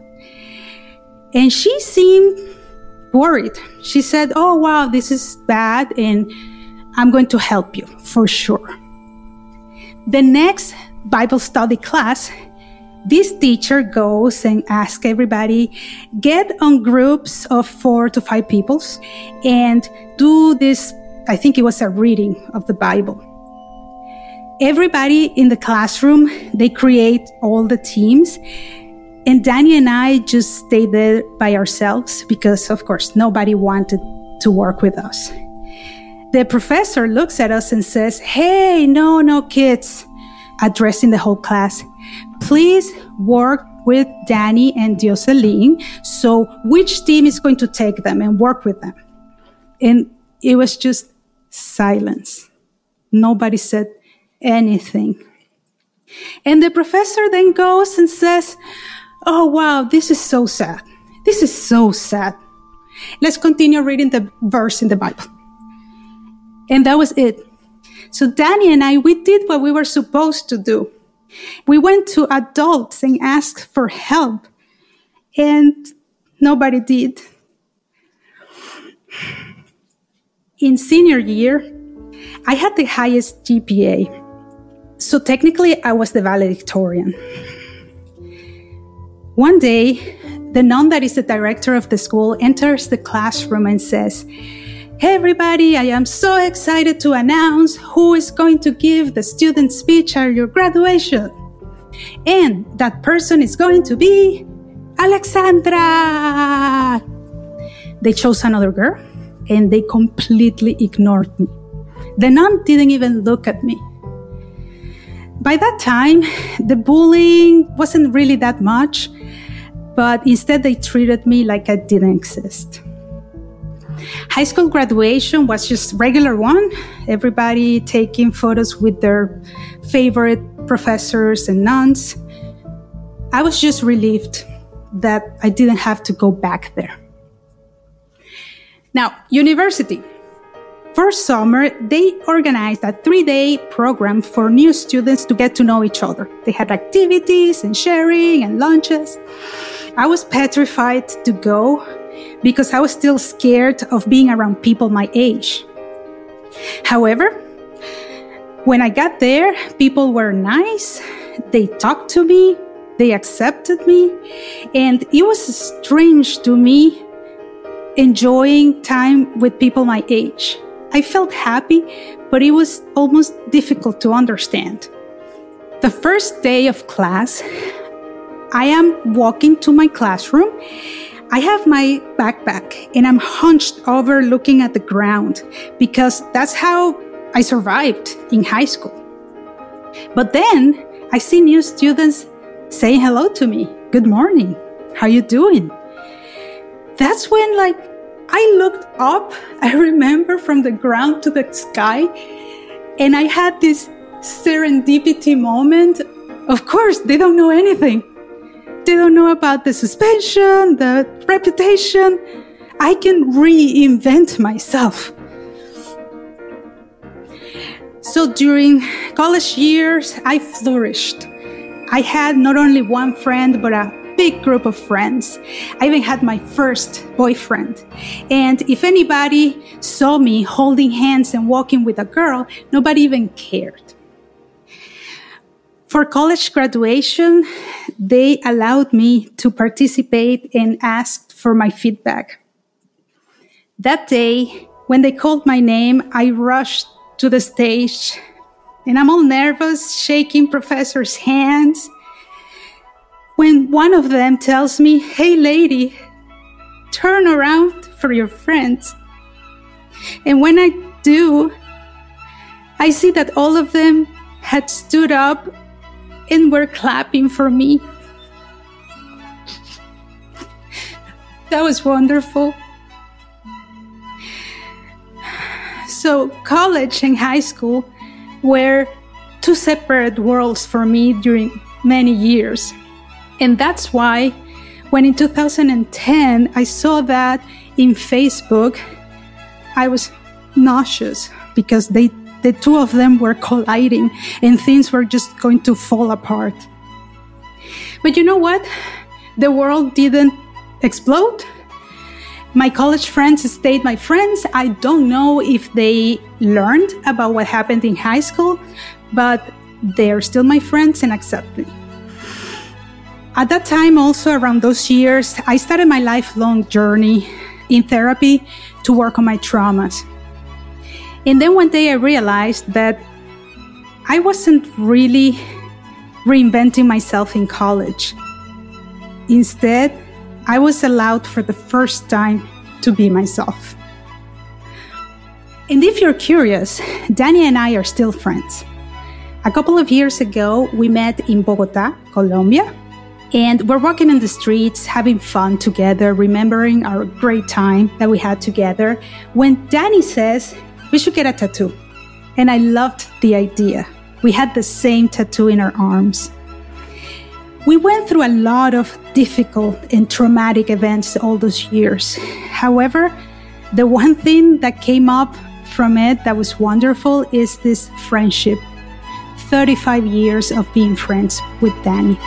[SPEAKER 5] And she seemed worried. She said, oh, wow, this is bad, and I'm going to help you for sure. The next Bible study class, this teacher goes and asks everybody, get on groups of 4 to 5 people and do this, I think it was a reading of the Bible. Everybody in the classroom, they create all the teams. And Danny and I just stayed there by ourselves because, of course, nobody wanted to work with us. The professor looks at us and says, hey, no, kids, addressing the whole class. Please work with Danny and Dioselin. So which team is going to take them and work with them? And it was just silence. Nobody said anything. And the professor then goes and says, oh, wow, this is so sad. This is so sad. Let's continue reading the verse in the Bible. And that was it. So Danny and I, we did what we were supposed to do. We went to adults and asked for help. And nobody did. In senior year, I had the highest GPA. So technically, I was the valedictorian. One day, the nun that is the director of the school enters the classroom and says, hey, everybody, I am so excited to announce who is going to give the student speech at your graduation. And that person is going to be Alexandra. They chose another girl, and they completely ignored me. The nun didn't even look at me. By that time, the bullying wasn't really that much, but instead they treated me like I didn't exist. High school graduation was just regular one. Everybody taking photos with their favorite professors and nuns. I was just relieved that I didn't have to go back there. Now, university. First summer, they organized a 3-day program for new students to get to know each other. They had activities and sharing and lunches. I was petrified to go because I was still scared of being around people my age. However, when I got there, people were nice. They talked to me. They accepted me. And it was strange to me enjoying time with people my age. I felt happy, but it was almost difficult to understand. The first day of class, I am walking to my classroom. I have my backpack and I'm hunched over looking at the ground because that's how I survived in high school. But then I see new students saying hello to me. Good morning. How you doing? That's when I looked up, I remember, from the ground to the sky, and I had this serendipity moment. Of course, they don't know anything. They don't know about the suspension, the reputation. I can reinvent myself. So during college years, I flourished. I had not only one friend, but a big group of friends. I even had my first boyfriend. And if anybody saw me holding hands and walking with a girl, nobody even cared. For college graduation, they allowed me to participate and asked for my feedback. That day, when they called my name, I rushed to the stage and I'm all nervous, shaking professors' hands. When one of them tells me, hey lady, turn around for your friends. And when I do, I see that all of them had stood up and were clapping for me. That was wonderful. So college and high school were two separate worlds for me during many years. And that's why when in 2010 I saw that in Facebook, I was nauseous because the two of them were colliding and things were just going to fall apart. But you know what? The world didn't explode. My college friends stayed my friends. I don't know if they learned about what happened in high school, but they're still my friends and accept me. At that time, also around those years, I started my lifelong journey in therapy to work on my traumas. And then one day I realized that I wasn't really reinventing myself in college. Instead, I was allowed for the first time to be myself. And if you're curious, Danny and I are still friends. A couple of years ago, we met in Bogota, Colombia, and we're walking in the streets, having fun together, remembering our great time that we had together, when Danny says, we should get a tattoo. And I loved the idea. We had the same tattoo in our arms. We went through a lot of difficult and traumatic events all those years. However, the one thing that came up from it that was wonderful is this friendship. 35 years of being friends with Danny.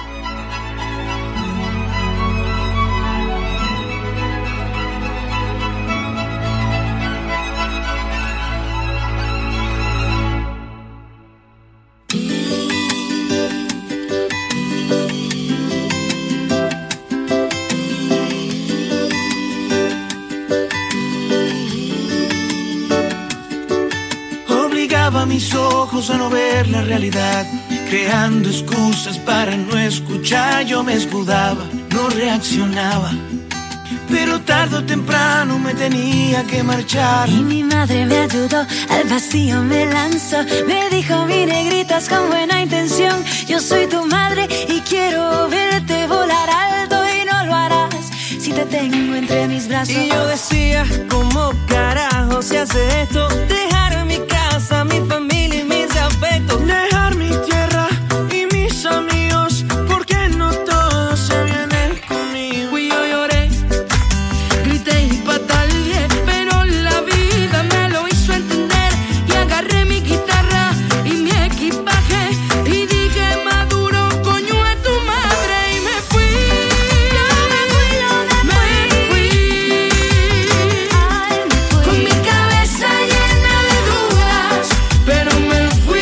[SPEAKER 6] Mis ojos a no ver la realidad, creando excusas para no escuchar. Yo me escudaba, no reaccionaba, pero tarde o temprano me tenía que marchar.
[SPEAKER 7] Y mi madre me ayudó, al vacío me lanzó, me dijo: mi negrita, con buena intención, yo soy tu madre y quiero verte volar alto, y no lo harás si te tengo entre mis brazos.
[SPEAKER 6] Y yo decía: ¿cómo carajo se hace esto? Dejar mi casa, mi familia y mis afectos, dejar mi tierra y mis amigos, porque no todos se vienen conmigo. Y yo lloré, grité y pataleé, pero la vida me lo hizo entender, y agarré mi guitarra y mi equipaje y dije: Maduro, coño es tu madre, y me fui. Con mi cabeza llena de dudas, pero me fui.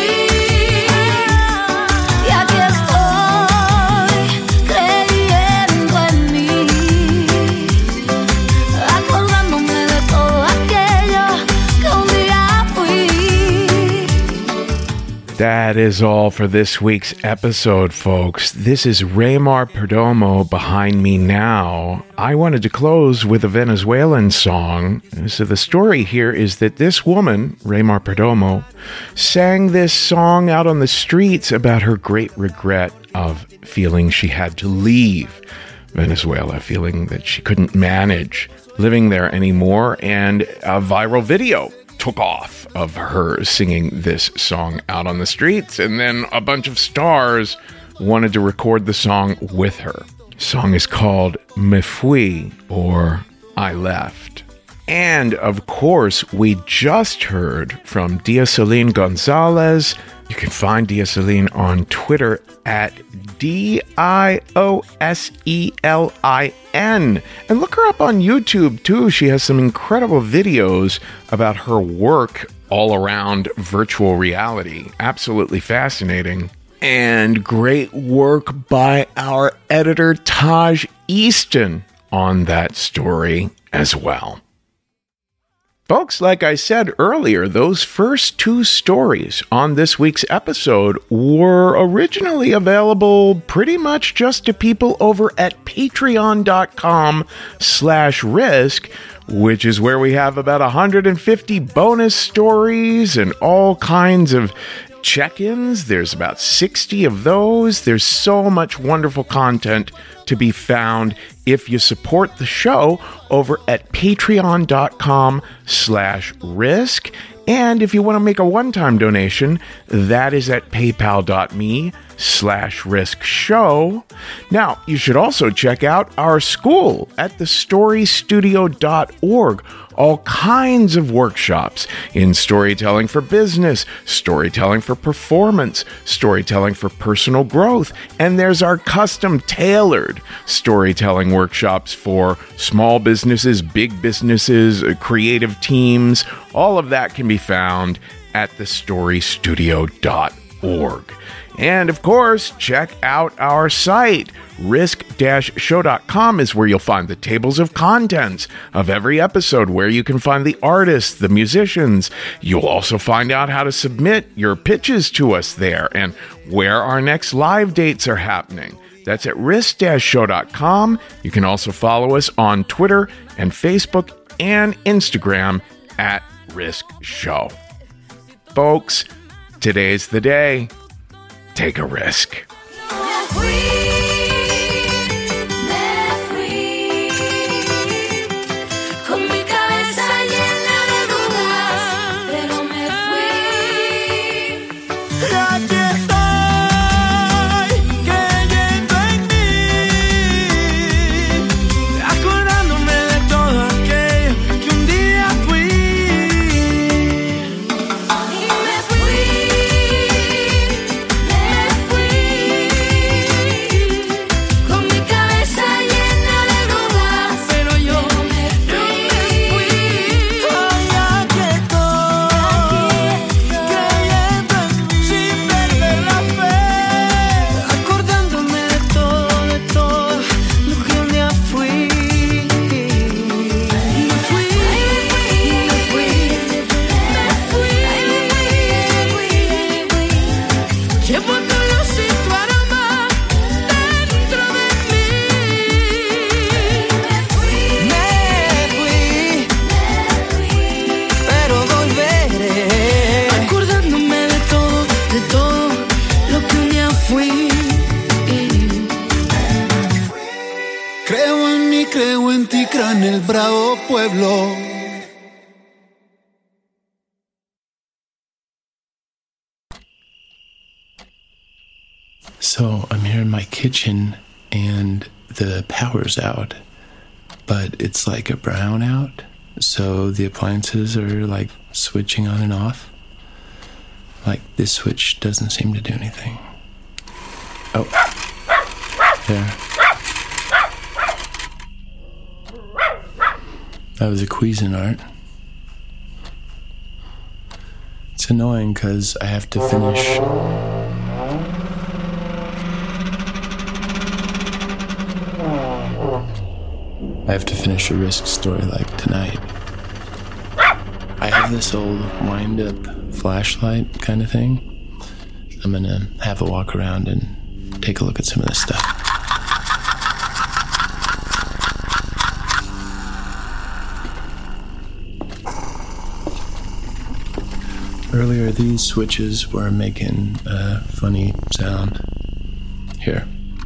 [SPEAKER 7] Y aquí estoy, creyendo en mí, acordándome de todo aquello que un día fui.
[SPEAKER 1] That is all for this week's episode, folks. This is Raymar Perdomo behind me now. I wanted to close with a Venezuelan song. So the story here is that this woman, Raymar Perdomo, sang this song out on the streets about her great regret of feeling she had to leave Venezuela, feeling that she couldn't manage living there anymore, and a viral video took off of her singing this song out on the streets, and then a bunch of stars wanted to record the song with her. The song is called Me Fui, or I Left. And of course, we just heard from Diaselin Gonzalez. You can find Diaselin on Twitter at DIOSELIN. And look her up on YouTube too. She has some incredible videos about her work all around virtual reality. Absolutely fascinating. And great work by our editor, Taj Easton, on that story as well. Folks, like I said earlier, those first two stories on this week's episode were originally available pretty much just to people over at patreon.com/risk, which is where we have about 150 bonus stories and all kinds of check-ins. There's about 60 of those. There's so much wonderful content to be found if you support the show over at patreon.com/risk. And if you want to make a one-time donation, that is at paypal.me/riskshow. Now, you should also check out our school at thestorystudio.org. All kinds of workshops in storytelling for business, storytelling for performance, storytelling for personal growth, and there's our custom-tailored storytelling workshops for small businesses, big businesses, creative teams. All of that can be found at thestorystudio.org. And of course, check out our site. risk-show.com is where you'll find the tables of contents of every episode, where you can find the artists, the musicians. You'll also find out how to submit your pitches to us there and where our next live dates are happening. That's at risk-show.com. You can also follow us on Twitter and Facebook and Instagram at Risk Show. Folks, today's the day. Take a risk.
[SPEAKER 3] Creo en ti, creo en el bravo pueblo.
[SPEAKER 8] So I'm here in my kitchen and the power's out, but it's like a brownout. So the appliances are like switching on and off. Like this switch doesn't seem to do anything. Oh, there. That was a Cuisinart. It's annoying because I have to finish. I have to finish a Risk story like tonight. I have this old wind-up flashlight kind of thing. I'm gonna have a walk around and take a look at some of this stuff. Earlier, these switches were making a funny sound. Here.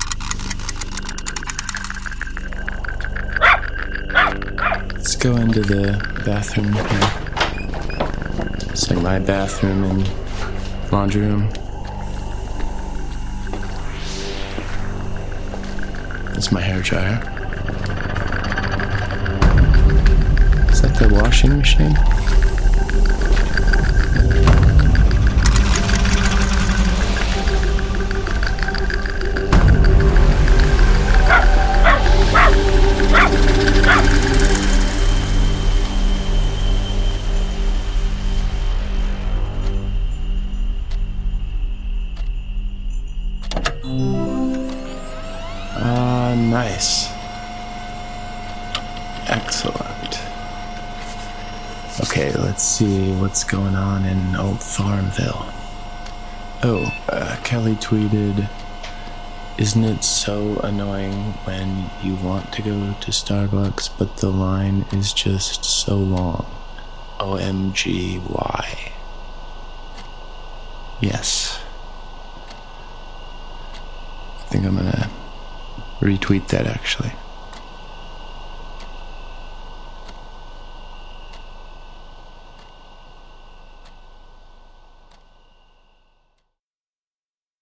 [SPEAKER 8] Let's go into the bathroom here. It's like my bathroom and laundry room. That's my hair dryer. Is that the washing machine? Nice. Excellent. Okay, let's see what's going on in Old Farmville. Oh, Kelly tweeted, "Isn't it so annoying when you want to go to Starbucks, but the line is just so long? OMG, why?" Yes. I think I'm gonna retweet that, actually.